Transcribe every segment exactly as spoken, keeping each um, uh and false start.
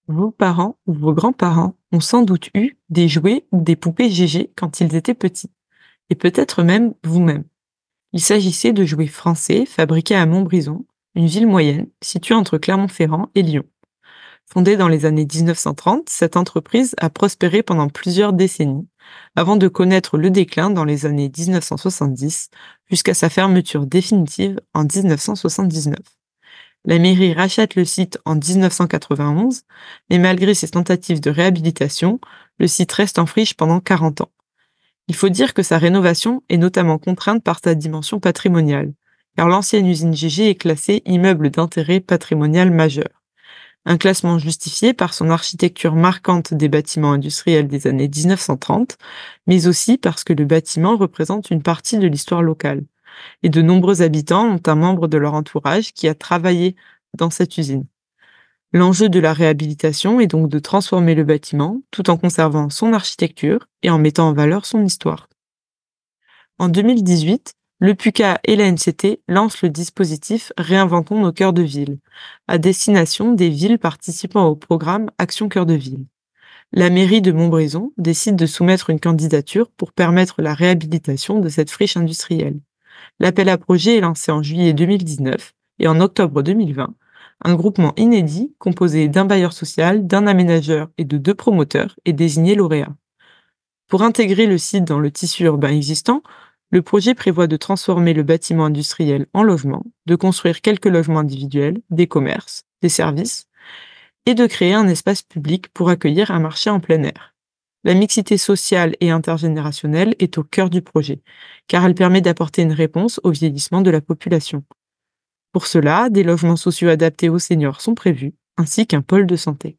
Vos parents ou vos grands-parents ont sans doute eu des jouets ou des poupées Gégé quand ils étaient petits, et peut-être même vous-même. Il s'agissait de jouets français fabriqués à Montbrison, une ville moyenne située entre Clermont-Ferrand et Lyon. Fondée dans les années dix-neuf cent trente, cette entreprise a prospéré pendant plusieurs décennies, avant de connaître le déclin dans les années dix-neuf cent soixante-dix, jusqu'à sa fermeture définitive en dix-neuf cent soixante-dix-neuf. La mairie rachète le site en dix-neuf cent quatre-vingt-onze, mais malgré ses tentatives de réhabilitation, le site reste en friche pendant quarante ans. Il faut dire que sa rénovation est notamment contrainte par sa dimension patrimoniale, car l'ancienne usine Gégé est classée immeuble d'intérêt patrimonial majeur. Un classement justifié par son architecture marquante des bâtiments industriels des années dix-neuf cent trente, mais aussi parce que le bâtiment représente une partie de l'histoire locale. Et de nombreux habitants ont un membre de leur entourage qui a travaillé dans cette usine. L'enjeu de la réhabilitation est donc de transformer le bâtiment tout en conservant son architecture et en mettant en valeur son histoire. En deux mille dix-huit, le PUCA et la N C T lancent le dispositif Réinventons nos cœurs de ville, à destination des villes participant au programme Action Cœur de Ville. La mairie de Montbrison décide de soumettre une candidature pour permettre la réhabilitation de cette friche industrielle. L'appel à projet est lancé en juillet deux mille dix-neuf et en octobre deux mille vingt, un groupement inédit composé d'un bailleur social, d'un aménageur et de deux promoteurs est désigné lauréat. Pour intégrer le site dans le tissu urbain existant, le projet prévoit de transformer le bâtiment industriel en logement, de construire quelques logements individuels, des commerces, des services, et de créer un espace public pour accueillir un marché en plein air. La mixité sociale et intergénérationnelle est au cœur du projet, car elle permet d'apporter une réponse au vieillissement de la population. Pour cela, des logements sociaux adaptés aux seniors sont prévus, ainsi qu'un pôle de santé.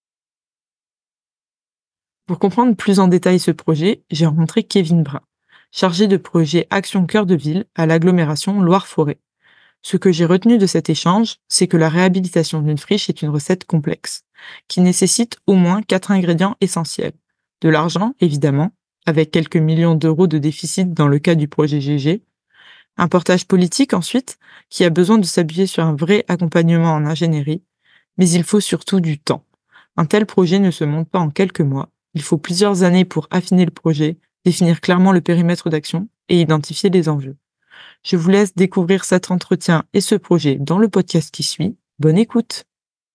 Pour comprendre plus en détail ce projet, j'ai rencontré Kevin Brun, chargé de projet Action Cœur de Ville à l'agglomération Loire-Forêt. Ce que j'ai retenu de cet échange, c'est que la réhabilitation d'une friche est une recette complexe, qui nécessite au moins quatre ingrédients essentiels. De l'argent, évidemment, avec quelques millions d'euros de déficit dans le cas du projet Gégé. Un portage politique ensuite, qui a besoin de s'appuyer sur un vrai accompagnement en ingénierie. Mais il faut surtout du temps. Un tel projet ne se monte pas en quelques mois. Il faut plusieurs années pour affiner le projet, définir clairement le périmètre d'action et identifier les enjeux. Je vous laisse découvrir cet entretien et ce projet dans le podcast qui suit. Bonne écoute.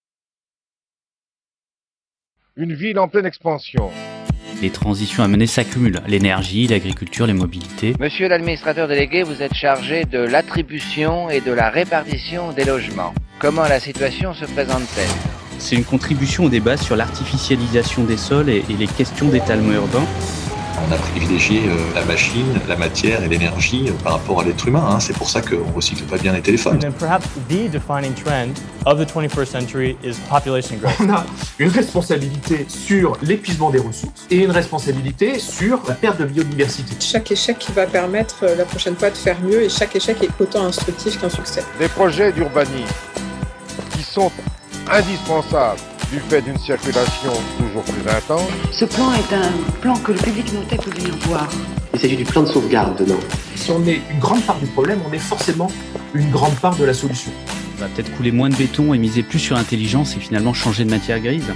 Une ville en pleine expansion. Les transitions à mener s'accumulent, l'énergie, l'agriculture, les mobilités. Monsieur l'administrateur délégué, vous êtes chargé de l'attribution et de la répartition des logements. Comment la situation se présente-t-elle ? C'est une contribution au débat sur l'artificialisation des sols et, et les questions d'étalement urbain. On a privilégié euh, la machine, la matière et l'énergie euh, par rapport à l'être humain. Hein. C'est pour ça qu'on ne recycle pas bien les téléphones. And then perhaps the defining trend of the twenty-first century is population growth. On a une responsabilité sur l'épuisement des ressources et une responsabilité sur la perte de biodiversité. Chaque échec va permettre la prochaine fois de faire mieux et chaque échec est autant instructif qu'un succès. Des projets d'urbanisme qui sont indispensables du fait d'une circulation toujours plus intense. Ce plan est un plan que le public nantais peut venir voir. Il s'agit du plan de sauvegarde de Nantes. Si on est une grande part du problème, on est forcément une grande part de la solution. On va peut-être couler moins de béton et miser plus sur l'intelligence et finalement changer de matière grise.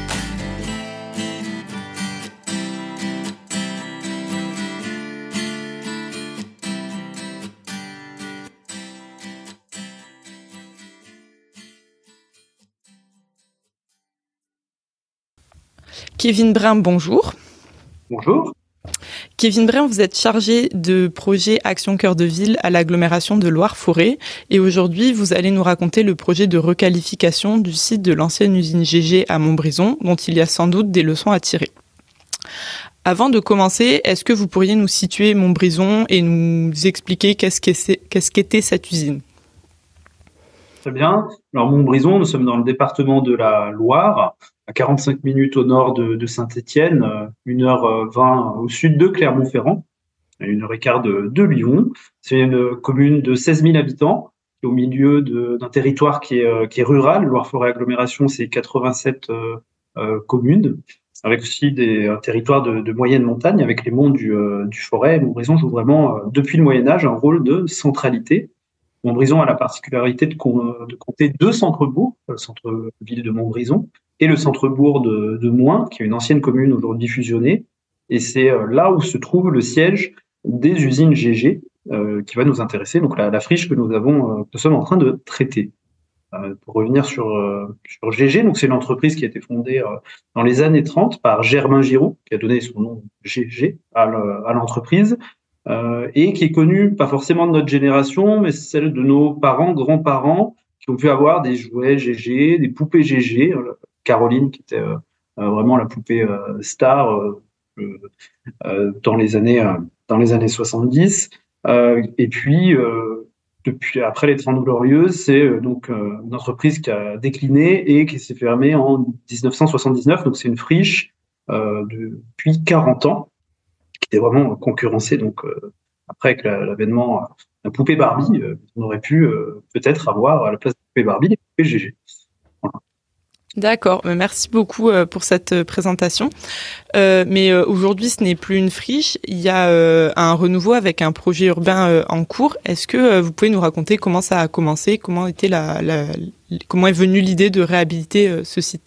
Kevin Brun, bonjour. Bonjour. Kevin Brun, vous êtes chargé de projet Action Cœur de Ville à l'agglomération de Loire-Forêt et aujourd'hui vous allez nous raconter le projet de requalification du site de l'ancienne usine Gégé à Montbrison dont il y a sans doute des leçons à tirer. Avant de commencer, est-ce que vous pourriez nous situer Montbrison et nous expliquer qu'est-ce qu'est- qu'est-ce qu'était cette usine ? Très bien. Alors Montbrison, nous sommes dans le département de la Loire, à quarante-cinq minutes au nord de, de Saint-Étienne, une heure vingt au sud de Clermont-Ferrand, et une heure quinze de, de Lyon. C'est une commune de seize mille habitants, qui est au milieu de, d'un territoire qui est, qui est rural. Loire-Forêt agglomération, c'est quatre-vingt-sept euh, euh, communes, avec aussi des un territoire de, de moyenne montagne, avec les monts du, euh, du Forêt. Montbrison joue vraiment, euh, depuis le Moyen-Âge, un rôle de centralité. Montbrison a la particularité de, com- de compter deux centres-bourgs, le centre-ville de Montbrison et le centre-bourg de, de Moins, qui est une ancienne commune aujourd'hui fusionnée. Et c'est là où se trouve le siège des usines G G euh, qui va nous intéresser, donc la, la friche que nous avons, euh, que nous sommes en train de traiter. Euh, pour revenir sur, euh, sur G G, donc c'est une entreprise qui a été fondée euh, dans les années trente par Germain Giraud, qui a donné son nom G G à l'entreprise, euh, et qui est connue, pas forcément de notre génération, mais celle de nos parents, grands-parents, qui ont pu avoir des jouets G G, des poupées G G, euh, Caroline qui était euh, vraiment la poupée euh, star euh, euh, dans les années euh, dans les années soixante-dix, euh, et puis euh, depuis après les Trente Glorieuses, c'est euh, donc euh, une entreprise qui a décliné et qui s'est fermée en dix-neuf cent soixante-dix-neuf. Donc c'est une friche euh, depuis quarante ans qui était vraiment concurrencée. Donc euh, après avec la, l'avènement de la poupée Barbie, euh, on aurait pu euh, peut-être avoir à la place de la poupée Barbie les poupées G G. Voilà. D'accord, merci beaucoup pour cette présentation. Euh, mais aujourd'hui, ce n'est plus une friche, il y a euh, un renouveau avec un projet urbain euh, en cours. Est-ce que euh, vous pouvez nous raconter comment ça a commencé, comment était la, la, comment est venue l'idée de réhabiliter euh, ce site ?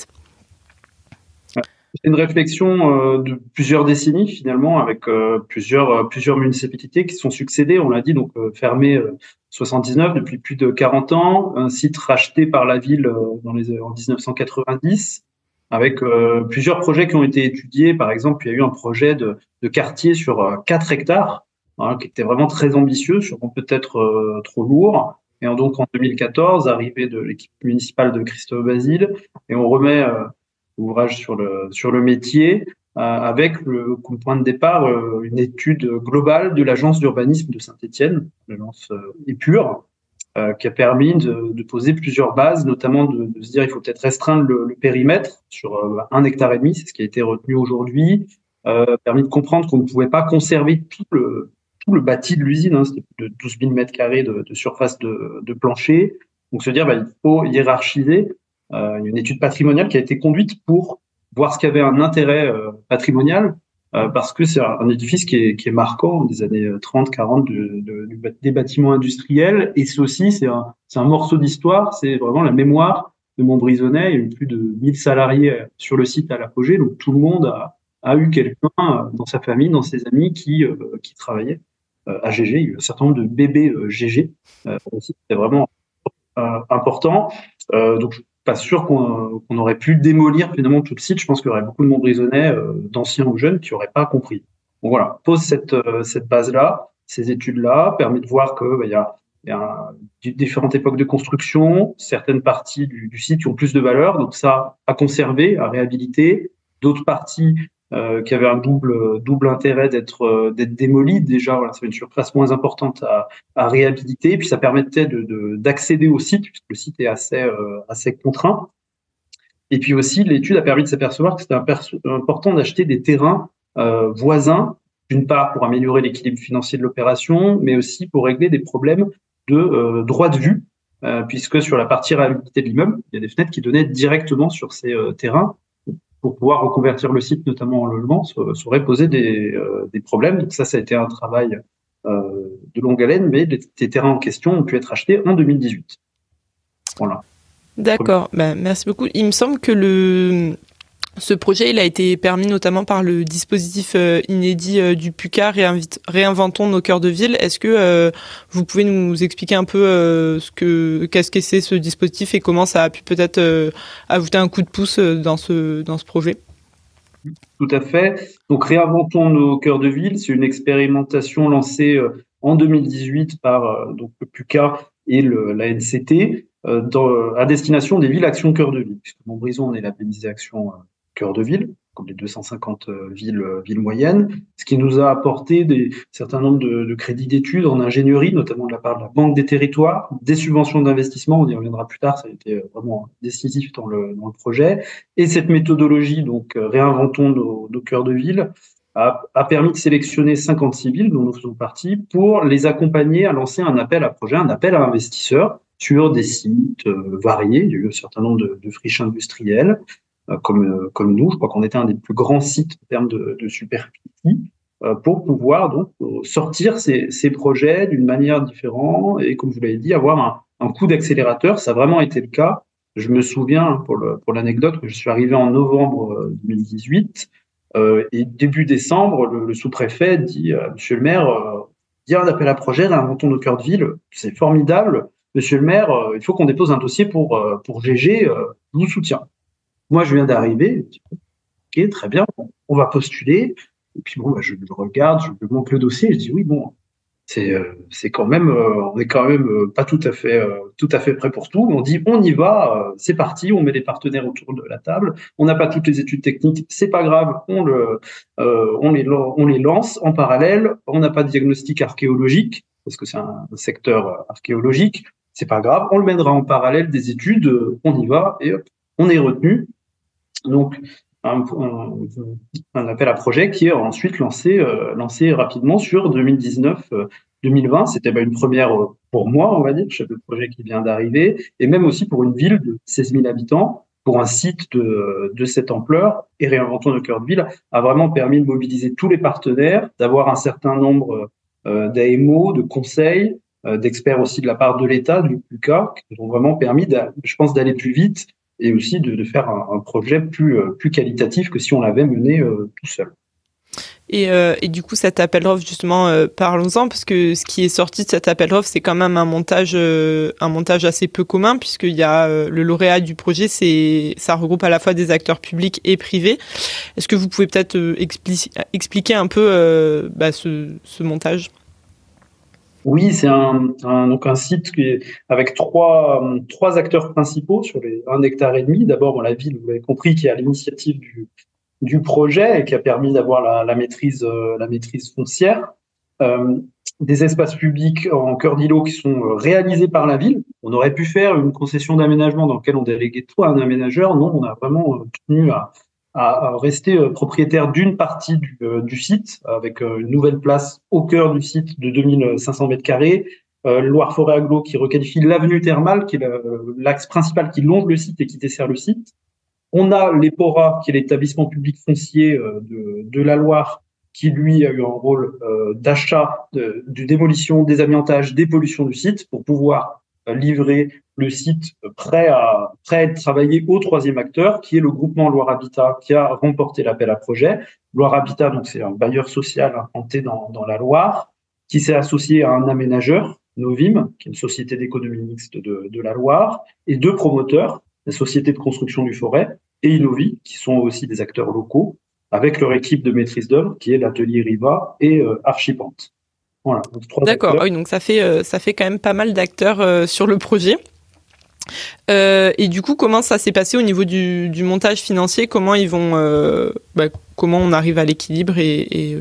C'est une réflexion euh, de plusieurs décennies finalement, avec euh, plusieurs euh, plusieurs municipalités qui se sont succédées. On l'a dit, donc euh, fermé euh, soixante-dix-neuf depuis plus de quarante ans, un site racheté par la ville euh, dans les en dix-neuf cent quatre-vingt-dix, avec euh, plusieurs projets qui ont été étudiés. Par exemple, il y a eu un projet de, de quartier sur euh, quatre hectares, hein, qui était vraiment très ambitieux, sûrement peut-être euh, trop lourd. Et donc en deux mille quatorze, arrivée de l'équipe municipale de Christophe Basile, et on remet euh, ouvrage sur le sur le métier euh, avec le comme point de départ euh, une étude globale de l'agence d'urbanisme de Saint-Étienne, l'agence euh, Épure, euh, qui a permis de, de poser plusieurs bases, notamment de, de se dire il faut peut-être restreindre le, le périmètre sur euh, un hectare et demi, c'est ce qui a été retenu aujourd'hui, euh, permis de comprendre qu'on ne pouvait pas conserver tout le tout le bâti de l'usine, hein, c'était plus de douze mille mètres carrés de, de surface de, de plancher, donc se dire bah, il faut hiérarchiser. Euh, une étude patrimoniale qui a été conduite pour voir ce qui avait un intérêt euh, patrimonial, euh, parce que c'est un, un édifice qui est, qui est marquant des années trente quarante de, de, de, des bâtiments industriels, et c'est aussi c'est un, c'est un morceau d'histoire, c'est vraiment la mémoire de Montbrisonnais. Il y a eu plus de mille salariés sur le site à l'apogée, donc tout le monde a, a eu quelqu'un dans sa famille, dans ses amis qui, euh, qui travaillait euh, à G G. Il y a eu un certain nombre de bébés euh, G G, euh, aussi, c'était vraiment euh, important. Euh, donc pas sûr qu'on, qu'on aurait pu démolir finalement tout le site. Je pense qu'il y aurait beaucoup de Montbrisonnais, euh, d'anciens ou jeunes, qui n'auraient pas compris. Donc voilà, pose cette, euh, cette base-là, ces études-là, permet de voir qu'il bah, y a, y a un, différentes époques de construction, certaines parties du, du site qui ont plus de valeur, donc ça à conserver, à réhabiliter, d'autres parties euh, qui avaient un double, double intérêt d'être, euh, d'être démolies. Déjà, voilà, c'est une surface moins importante à, à réhabiliter, et puis ça permettait de, de, d'accéder au site, puisque le site est assez, euh, assez contraint. Et puis aussi, l'étude a permis de s'apercevoir que c'était imperso- important d'acheter des terrains euh, voisins, d'une part pour améliorer l'équilibre financier de l'opération, mais aussi pour régler des problèmes de euh, droit de vue, euh, puisque sur la partie réhabilitée de l'immeuble, il y a des fenêtres qui donnaient directement sur ces euh, terrains. Pour pouvoir reconvertir le site, notamment en logement, ça aurait posé des, euh, des problèmes. Donc ça, ça a été un travail euh, de longue haleine, mais les, les terrains en question ont pu être achetés en deux mille dix-huit. Voilà. D'accord, bah, merci beaucoup. Il me semble que le ce projet il a été permis notamment par le dispositif euh, inédit euh, du PUCA, Réinvite, Réinventons nos cœurs de ville. Est-ce que euh, vous pouvez nous expliquer un peu euh, ce que qu'est-ce que c'est ce dispositif et comment ça a pu peut-être euh, ajouter un coup de pouce dans ce dans ce projet? Tout à fait. Donc Réinventons nos cœurs de ville, c'est une expérimentation lancée euh, en deux mille dix-huit par euh, donc le PUCA et le, la N C T euh, dans, à destination des villes Action Cœur de Ville, puisque Montbrison on est labellisé Action euh, Cœur de Ville, comme les deux cent cinquante euh, villes, euh, villes moyennes, ce qui nous a apporté des certain nombre de, de crédits d'études en ingénierie, notamment de la part de la Banque des Territoires, des subventions d'investissement, on y reviendra plus tard, ça a été vraiment décisif dans le, dans le projet, et cette méthodologie, donc euh, Réinventons nos, nos cœurs de ville, a, a permis de sélectionner cinquante-six villes dont nous faisons partie pour les accompagner à lancer un appel à projet, un appel à investisseurs sur des sites euh, variés. Il y a eu un certain nombre de, de friches industrielles, comme comme nous, je crois qu'on était un des plus grands sites en termes de, de superficie, euh, pour pouvoir donc sortir ces, ces projets d'une manière différente et, comme vous l'avez dit, avoir un, un coup d'accélérateur. Ça a vraiment été le cas. Je me souviens, pour, le, pour l'anecdote, que je suis arrivé en novembre deux mille dix-huit euh, et début décembre, le, le sous-préfet dit à Monsieur le maire, euh, il y a un appel à projet, réinventons nos cœurs de ville, c'est formidable. Monsieur le maire, euh, il faut qu'on dépose un dossier pour, euh, pour G G, euh, je vous soutiens. Moi, je viens d'arriver, ok, très bien, on va postuler. Et puis bon, bah, je, je regarde, je montre le dossier, je dis oui, bon, c'est euh, c'est quand même, euh, on est quand même euh, pas tout à fait euh, tout à fait prêt pour tout. On dit on y va, euh, c'est parti, on met les partenaires autour de la table. On n'a pas toutes les études techniques, c'est pas grave, on le euh, on les on les lance en parallèle. On n'a pas de diagnostic archéologique parce que c'est un, un secteur archéologique, c'est pas grave, on le mènera en parallèle des études, euh, on y va et hop, on est retenu. Donc Un, un, un appel à projet qui est ensuite lancé, euh, lancé rapidement sur deux mille dix-neuf deux mille vingt. C'était bah, une première pour moi, on va dire, chef de projet qui vient d'arriver, et même aussi pour une ville de seize mille habitants, pour un site de, de cette ampleur. Et Réinventons nos cœurs de ville a vraiment permis de mobiliser tous les partenaires, d'avoir un certain nombre euh, d'A M O, de conseils, euh, d'experts aussi de la part de l'État, du P U C A, qui ont vraiment permis, je pense, d'aller plus vite et aussi de, de faire un, un projet plus, euh, plus qualitatif que si on l'avait mené euh, tout seul. Et, euh, et du coup, cet appel d'offres, justement, euh, parlons-en, parce que ce qui est sorti de cet appel d'offres, c'est quand même un montage, euh, un montage assez peu commun, puisqu'il y a euh, le lauréat du projet, c'est, ça regroupe à la fois des acteurs publics et privés. Est-ce que vous pouvez peut-être euh, expli- expliquer un peu euh, bah, ce, ce montage ? Oui, c'est un, un, donc un site qui est avec trois, trois acteurs principaux sur les un hectare et demi. D'abord, bon, la ville, vous l'avez compris, qui est à l'initiative du, du projet et qui a permis d'avoir la, la maîtrise, euh, la maîtrise foncière. Euh, des espaces publics en cœur d'îlot qui sont réalisés par la ville. On aurait pu faire une concession d'aménagement dans laquelle on déléguait tout à un aménageur. Non, on a vraiment tenu à, à, à rester propriétaire d'une partie du, euh, du site, avec euh, une nouvelle place au cœur du site de deux mille cinq cents mètres carrés. Euh, Loire-Forêt Agglo qui requalifie l'avenue Thermale, qui est le, l'axe principal qui longe le site et qui dessert le site. On a l'EPORA, qui est l'établissement public foncier euh, de, de la Loire, qui lui a eu un rôle euh, d'achat, de, de démolition, désamiantage, dépollution du site pour pouvoir euh, livrer le site prêt à, prêt à être travaillé au troisième acteur, qui est le groupement Loire Habitat, qui a remporté l'appel à projet. Loire Habitat, donc c'est un bailleur social implanté dans, dans la Loire, qui s'est associé à un aménageur, Novim, qui est une société d'économie mixte de, de la Loire, et deux promoteurs, la Société de construction du Forêt et Innovi, qui sont aussi des acteurs locaux, avec leur équipe de maîtrise d'œuvre, qui est l'atelier Riva et euh, Archipante. Voilà. Donc, trois D'accord, acteurs. oui, donc ça fait, euh, ça fait quand même pas mal d'acteurs euh, sur le projet. Euh, et du coup, comment ça s'est passé au niveau du, du montage financier ? Comment ils vont, euh, bah, comment on arrive à l'équilibre et, et euh...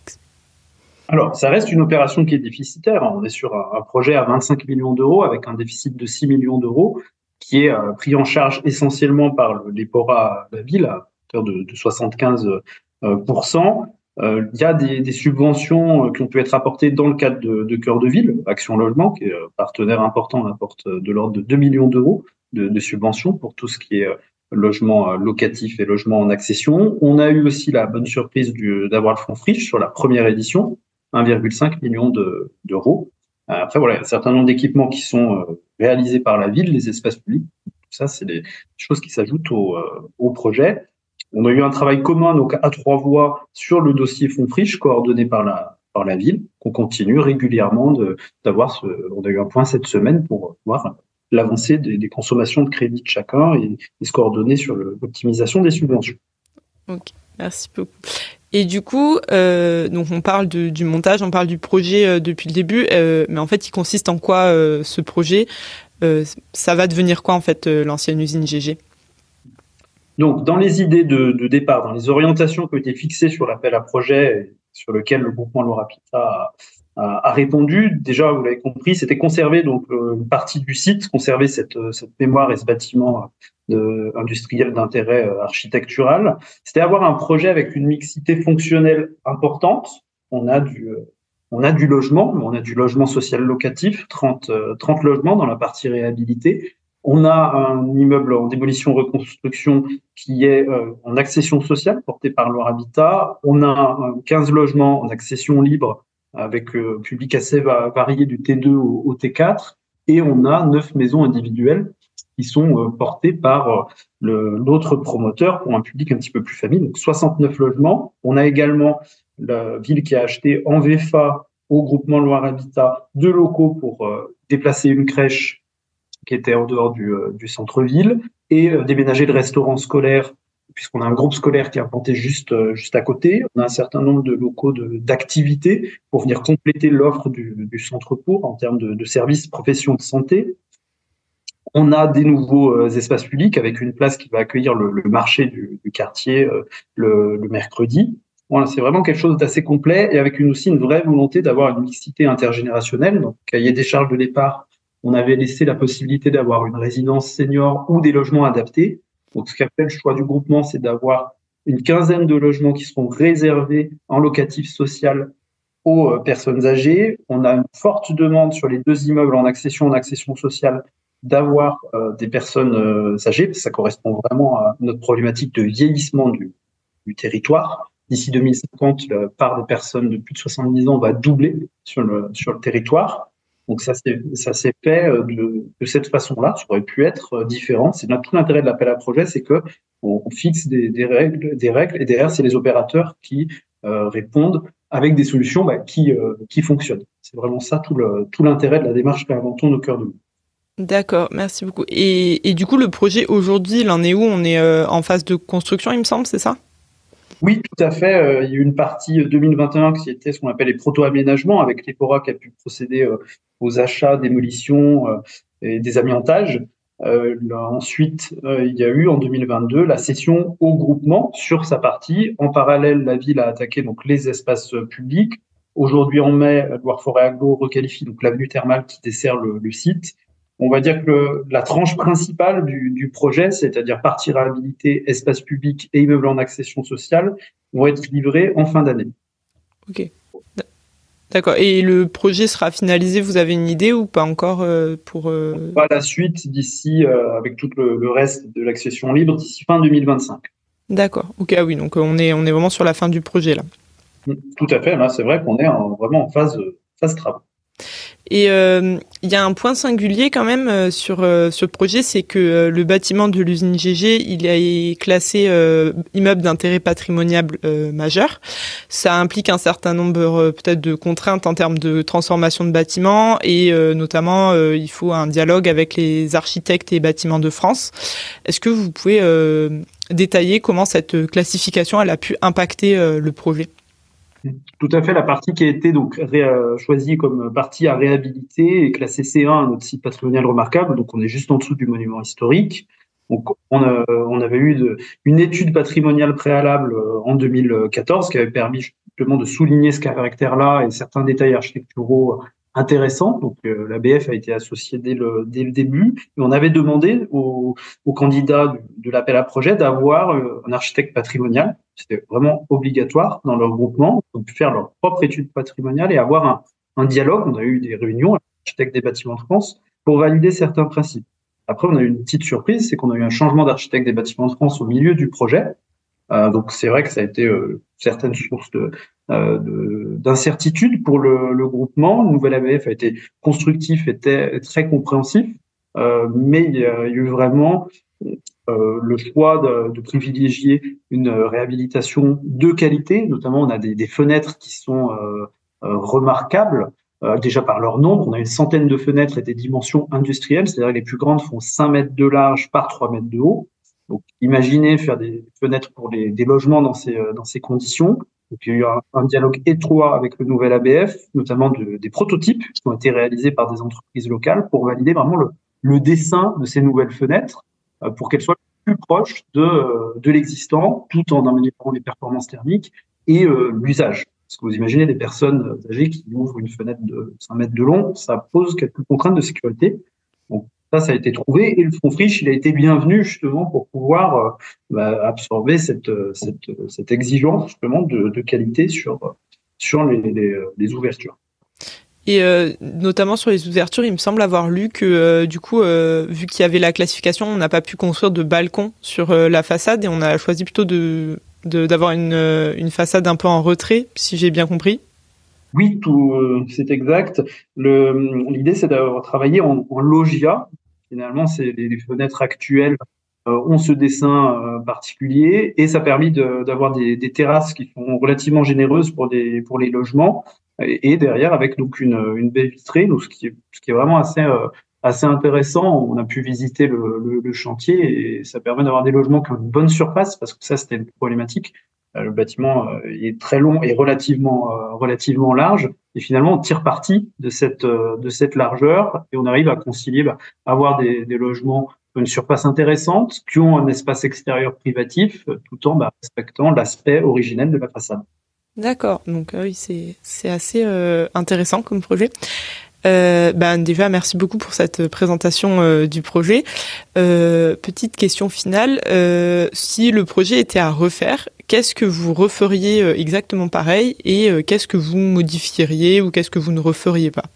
Alors, ça reste une opération qui est déficitaire. On est sur un, un projet à vingt-cinq millions d'euros avec un déficit de six millions d'euros qui est euh, pris en charge essentiellement par le, les PORA de la ville, à hauteur de, de soixante-quinze pour cent. Euh, il y a des, des subventions qui ont pu être apportées dans le cadre de, de Cœur de Ville, Action Logement, qui est partenaire important, apporte de l'ordre de deux millions d'euros de, de subventions pour tout ce qui est logement locatif et logement en accession. On a eu aussi la bonne surprise du, d'avoir le fonds Friche sur la première édition, un virgule cinq million de, d'euros. Après, voilà, il y a un certain nombre d'équipements qui sont réalisés par la ville, les espaces publics. Tout ça, c'est des choses qui s'ajoutent au, au projet. On a eu un travail commun, donc à trois voix, sur le dossier fonds Friche, coordonné par la, par la ville, qu'on continue régulièrement de, d'avoir ce, on a eu un point cette semaine pour voir l'avancée des, des consommations de crédit de chacun et, et se coordonner sur le, l'optimisation des subventions. Ok, merci beaucoup. Et du coup, euh, donc on parle de, du montage, on parle du projet euh, depuis le début, euh, mais en fait, il consiste en quoi euh, ce projet ? euh, Ça va devenir quoi en fait euh, l'ancienne usine G G ? Donc, dans les idées de, de départ, dans les orientations qui ont été fixées sur l'appel à projet, sur lequel le groupement Loire Habitat a, a, a répondu, déjà, vous l'avez compris, c'était conserver donc une partie du site, conserver cette, cette mémoire et ce bâtiment de, industriel d'intérêt architectural. C'était avoir un projet avec une mixité fonctionnelle importante. On a du, on a du logement, on a du logement social locatif, trente, trente logements dans la partie réhabilitée. On a un immeuble en démolition-reconstruction qui est euh, en accession sociale porté par Loire Habitat. On a euh, quinze logements en accession libre avec euh, public assez va- varié du T deux au, au T quatre. Et on a neuf maisons individuelles qui sont euh, portés par euh, le, l'autre promoteur pour un public un petit peu plus famille. Donc soixante-neuf logements. On a également la ville qui a acheté en V F A au groupement Loire Habitat deux locaux pour euh, déplacer une crèche qui était en dehors du, euh, du centre-ville et euh, déménager le restaurant scolaire, puisqu'on a un groupe scolaire qui est implanté juste, euh, juste à côté. On a un certain nombre de locaux de, d'activités pour venir compléter l'offre du, du centre-bourg en termes de, de services, professions de santé. On a des nouveaux euh, espaces publics avec une place qui va accueillir le, le marché du, du quartier euh, le, le mercredi. Voilà, c'est vraiment quelque chose d'assez complet et avec une, aussi une vraie volonté d'avoir une mixité intergénérationnelle. Donc, cahier des charges de départ, on avait laissé la possibilité d'avoir une résidence senior ou des logements adaptés. Donc, ce qu'a fait le choix du groupement, c'est d'avoir une quinzaine de logements qui seront réservés en locatif social aux personnes âgées. On a une forte demande sur les deux immeubles en accession, en accession sociale, d'avoir euh, des personnes euh, âgées, parce que ça correspond vraiment à notre problématique de vieillissement du, du territoire. D'ici deux mille cinquante, la part des personnes de plus de soixante-dix ans va doubler sur le, sur le territoire. Donc ça s'est, ça s'est fait de, de cette façon-là. Ça aurait pu être différent. C'est tout l'intérêt de l'appel à projet, c'est que on, on fixe des, des règles, des règles, et derrière c'est les opérateurs qui euh, répondent avec des solutions bah, qui, euh, qui fonctionnent. C'est vraiment ça tout, le, tout l'intérêt de la démarche Réinventons nos cœurs de ville. D'accord, merci beaucoup. Et, et du coup, le projet aujourd'hui, il en est où ? On est euh, en phase de construction, il me semble, c'est ça ? Oui, tout à fait. Euh, il y a eu une partie deux mille vingt et un qui était ce qu'on appelle les proto-aménagements, avec l'EPORA qui a pu procéder euh, aux achats, démolitions euh, et désamiantages. Euh, là, ensuite, euh, il y a eu en deux mille vingt-deux la cession au groupement sur sa partie. En parallèle, la ville a attaqué donc les espaces euh, publics. Aujourd'hui, en mai, Loire-Forêt-Agglo requalifie donc l'avenue Thermale qui dessert le, le site. On va dire que le, la tranche principale du, du projet, c'est-à-dire partie réhabilitée, espace public et immeuble en accession sociale, vont être livrés en fin d'année. Ok. D'accord. Et le projet sera finalisé, vous avez une idée ou pas encore euh, pour euh... Pas la suite d'ici, euh, avec tout le, le reste de l'accession libre, d'ici fin deux mille vingt-cinq. D'accord. Ok, ah oui, donc on est, on est vraiment sur la fin du projet là. Tout à fait. Là, c'est vrai qu'on est en, vraiment en phase, phase travaux. Et il euh, y a un point singulier quand même euh, sur euh, ce projet, c'est que euh, le bâtiment de l'usine G G, il est classé euh, immeuble d'intérêt patrimonial euh, majeur. Ça implique un certain nombre euh, peut-être de contraintes en termes de transformation de bâtiments et euh, notamment euh, il faut un dialogue avec les architectes et bâtiments de France. Est-ce que vous pouvez euh, détailler comment cette classification elle a pu impacter euh, le projet ? Tout à fait, la partie qui a été donc ré- choisie comme partie à réhabiliter est classée C un, notre site patrimonial remarquable, donc on est juste en dessous du monument historique. Donc on, a, on avait eu de, une étude patrimoniale préalable en deux mille quatorze qui avait permis justement de souligner ce caractère-là et certains détails architecturaux intéressants. Donc euh, l'A B F a été associée dès le, dès le début et on avait demandé aux, aux candidats de, de l'appel à projet d'avoir euh, un architecte patrimonial. C'était vraiment obligatoire dans leur groupement, donc faire leur propre étude patrimoniale et avoir un, un dialogue. On a eu des réunions avec l'architecte des bâtiments de France pour valider certains principes. Après, on a eu une petite surprise, c'est qu'on a eu un changement d'architecte des bâtiments de France au milieu du projet. Euh, donc c'est vrai que ça a été euh, certaines sources de, euh, de, d'incertitude pour le, le groupement. Le nouvel A B F a été constructif, était très compréhensif, euh, mais il y a eu vraiment euh, le choix de, de privilégier une réhabilitation de qualité. Notamment, on a des, des fenêtres qui sont euh, euh, remarquables. Euh, déjà par leur nombre, on a une centaine de fenêtres et des dimensions industrielles, c'est-à-dire que les plus grandes font cinq mètres de large par trois mètres de haut. Donc, imaginez faire des fenêtres pour les, des logements dans ces, dans ces conditions. Donc, il y a eu un, un dialogue étroit avec le nouvel A B F, notamment de, des prototypes qui ont été réalisés par des entreprises locales pour valider vraiment le, le dessin de ces nouvelles fenêtres euh, pour qu'elles soient plus proches de, de l'existant, tout en améliorant les performances thermiques et euh, l'usage. Parce que vous imaginez des personnes âgées qui ouvrent une fenêtre de cinq mètres de long, ça pose quelques contraintes de sécurité. Donc, ça, ça a été trouvé et le fonds Friche, il a été bienvenu justement pour pouvoir euh, bah, absorber cette, cette, cette exigence justement de, de qualité sur, sur les, les, les ouvertures. Et euh, notamment sur les ouvertures, il me semble avoir lu que euh, du coup, euh, vu qu'il y avait la classification, on n'a pas pu construire de balcon sur euh, la façade et on a choisi plutôt de, de, d'avoir une, une façade un peu en retrait, si j'ai bien compris. Oui, tout, euh, c'est exact. Le, l'idée, c'est d'avoir travaillé en, en loggia. Finalement, c'est les, les fenêtres actuelles euh, ont ce dessin euh, particulier et ça a permis de, d'avoir des, des terrasses qui sont relativement généreuses pour, des, pour les logements et, et derrière avec donc une, une baie vitrée, donc ce qui est, ce qui est vraiment assez, euh, assez intéressant. On a pu visiter le, le, le chantier et ça permet d'avoir des logements qui ont une bonne surface parce que ça, c'était une problématique. Le bâtiment est très long et relativement euh, relativement large et finalement on tire parti de cette euh, de cette largeur et on arrive à concilier bah, avoir des, des logements une surface intéressante qui ont un espace extérieur privatif tout en bah, respectant l'aspect originel de la façade. D'accord, donc euh, oui c'est c'est assez euh, intéressant comme projet. Euh, ben déjà merci beaucoup pour cette présentation euh, du projet. Euh, petite question finale, euh, si le projet était à refaire, qu'est-ce que vous referiez euh, exactement pareil et euh, qu'est-ce que vous modifieriez ou qu'est-ce que vous ne referiez pas?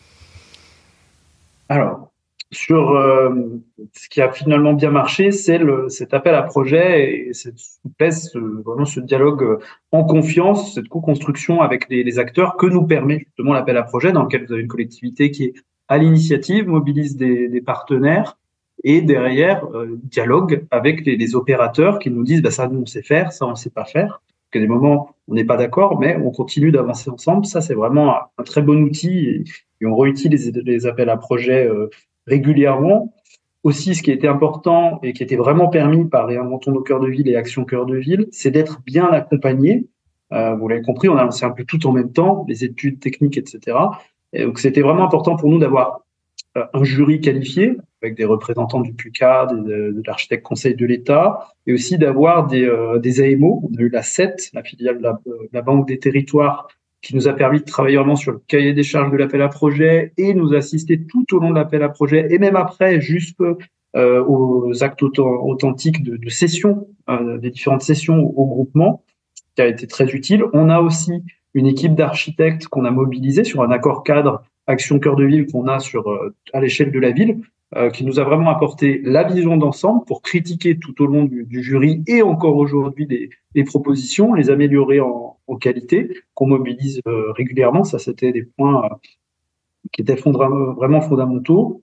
Alors sur euh, ce qui a finalement bien marché, c'est le, cet appel à projet et cette souplesse, euh, vraiment ce dialogue euh, en confiance, cette co-construction avec les, les acteurs que nous permet justement l'appel à projet dans lequel vous avez une collectivité qui est à l'initiative, mobilise des, des partenaires et derrière euh, dialogue avec les, les opérateurs qui nous disent bah, ça nous on sait faire, ça on ne sait pas faire. Parce qu'à des moments on n'est pas d'accord, mais on continue d'avancer ensemble. Ça c'est vraiment un, un très bon outil et, et on réutilise les, les appels à projet euh, régulièrement. Aussi, ce qui était important et qui était vraiment permis par Réinventons nos cœurs de ville et Action cœur de ville, c'est d'être bien accompagné. Euh, vous l'avez compris, on a lancé un peu tout en même temps, les études techniques, et cetera. Et donc, c'était vraiment important pour nous d'avoir euh, un jury qualifié avec des représentants du PUCA, de, de, de l'architecte conseil de l'État, et aussi d'avoir des, euh, des A M O. On a eu la C E T, la filiale de la, de la Banque des Territoires, qui nous a permis de travailler vraiment sur le cahier des charges de l'appel à projet et nous assister tout au long de l'appel à projet et même après jusqu'aux euh, aux actes authentiques de, de session, euh, des différentes sessions au, au groupement, qui a été très utile. On a aussi une équipe d'architectes qu'on a mobilisée sur un accord cadre Action Cœur de Ville qu'on a sur euh, à l'échelle de la ville, euh, qui nous a vraiment apporté la vision d'ensemble pour critiquer tout au long du, du jury et encore aujourd'hui des, des propositions, les améliorer en, en qualité, qu'on mobilise euh, régulièrement. Ça, c'était des points euh, qui étaient fondra- vraiment fondamentaux.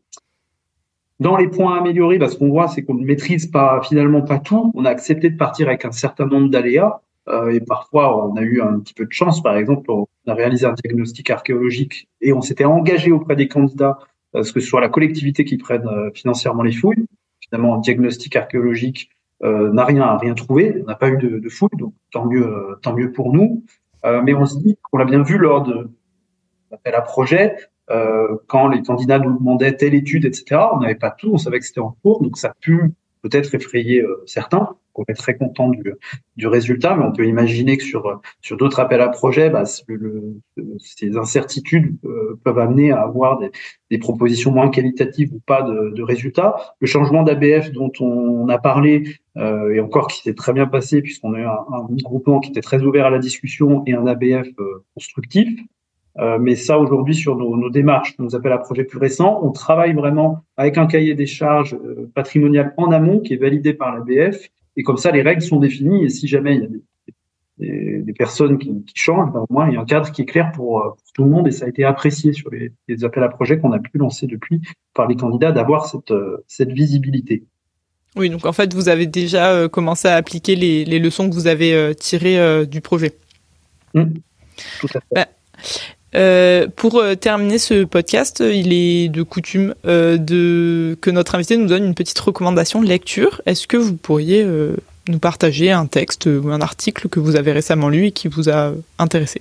Dans les points améliorés, bah, ce qu'on voit, c'est qu'on ne maîtrise pas finalement pas tout. On a accepté de partir avec un certain nombre d'aléas. Euh, et parfois, on a eu un petit peu de chance. Par exemple, on a réalisé un diagnostic archéologique et on s'était engagé auprès des candidats, parce que ce soit la collectivité qui prenne euh, financièrement les fouilles. Finalement, un diagnostic archéologique euh, n'a rien, rien trouvé. On n'a pas eu de, de fouilles, donc tant mieux, euh, tant mieux pour nous. Euh, mais on se dit, on l'a bien vu lors de l'appel à projet, euh, quand les candidats nous demandaient telle étude, et cetera. On n'avait pas tout, on savait que c'était en cours, donc ça a pu peut-être effrayer euh, certains. On est très content du, du résultat, mais on peut imaginer que sur sur d'autres appels à projets, bah, le, le, ces incertitudes euh, peuvent amener à avoir des, des propositions moins qualitatives ou pas de, de résultats. Le changement d'A B F dont on a parlé, euh, et encore qui s'est très bien passé, puisqu'on a eu un, un groupement qui était très ouvert à la discussion et un A B F euh, constructif. Euh, mais ça, aujourd'hui, sur nos, nos démarches, nos appels à projets plus récents, on travaille vraiment avec un cahier des charges euh, patrimonial en amont qui est validé par l'A B F. Et comme ça, les règles sont définies. Et si jamais il y a des, des, des personnes qui, qui changent, ben, au moins, il y a un cadre qui est clair pour, pour tout le monde. Et ça a été apprécié sur les, les appels à projets qu'on a pu lancer depuis par les candidats d'avoir cette, cette visibilité. Oui, donc en fait, vous avez déjà euh, commencé à appliquer les, les leçons que vous avez euh, tirées euh, du projet. Mmh, tout à fait. Bah, Euh, pour euh, terminer ce podcast, il est de coutume euh, de, que notre invité nous donne une petite recommandation de lecture. Est-ce que vous pourriez euh, nous partager un texte ou un article que vous avez récemment lu et qui vous a intéressé?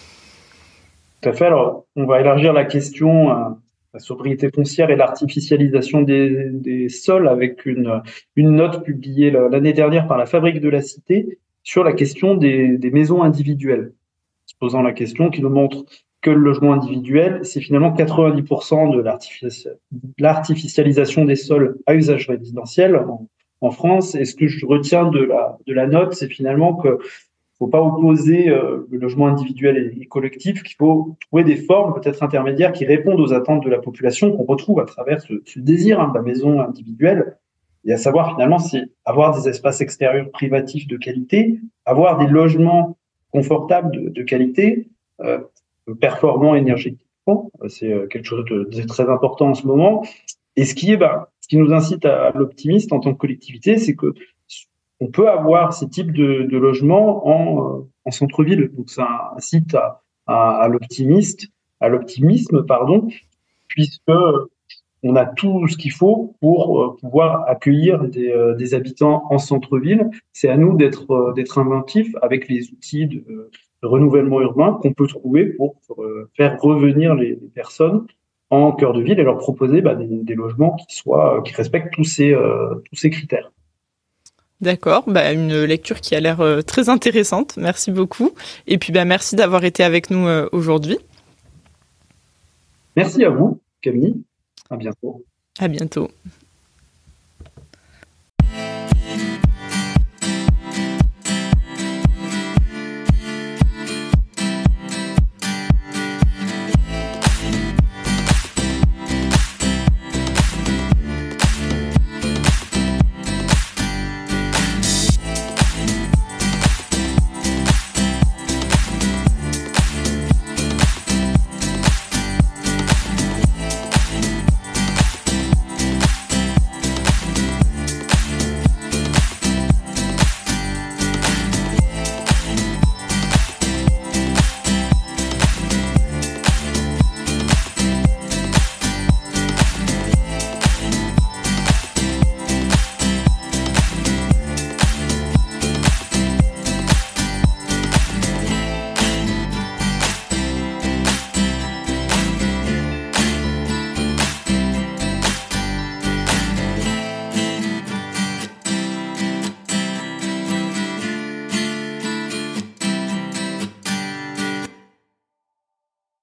Tout à fait. Alors, on va élargir la question à la sobriété foncière et l'artificialisation des, des sols avec une, une note publiée l'année dernière par la Fabrique de la Cité sur la question des, des maisons individuelles. Se posant la question qui nous montre que le logement individuel, c'est finalement quatre-vingt-dix pour cent de l'artificialisation des sols à usage résidentiel en, en France. Et ce que je retiens de la, de la note, c'est finalement que faut pas opposer euh, le logement individuel et, et collectif, qu'il faut trouver des formes peut-être intermédiaires qui répondent aux attentes de la population qu'on retrouve à travers ce, ce désir hein, de la maison individuelle. Et à savoir finalement, c'est avoir des espaces extérieurs privatifs de qualité, avoir des logements confortables de, de qualité, euh, performants énergétiquement, c'est quelque chose de, de très important en ce moment, Et ce qui est, bah, ce qui nous incite à l'optimisme en tant que collectivité, c'est que on peut avoir ces types de, de logements en, en centre-ville. Donc, ça incite à, à, à l'optimiste, à l'optimisme, pardon, puisque on a tout ce qu'il faut pour euh, pouvoir accueillir des, euh, des habitants en centre-ville. C'est à nous d'être euh, d'être inventifs avec les outils de, de renouvellement urbain qu'on peut trouver pour euh, faire revenir les, les personnes en cœur de ville et leur proposer bah, des, des logements qui soient qui respectent tous ces euh, tous ces critères. D'accord, bah, une lecture qui a l'air euh, très intéressante. Merci beaucoup. Et puis bah, merci d'avoir été avec nous euh, aujourd'hui. Merci à vous, Camille. À bientôt. À bientôt.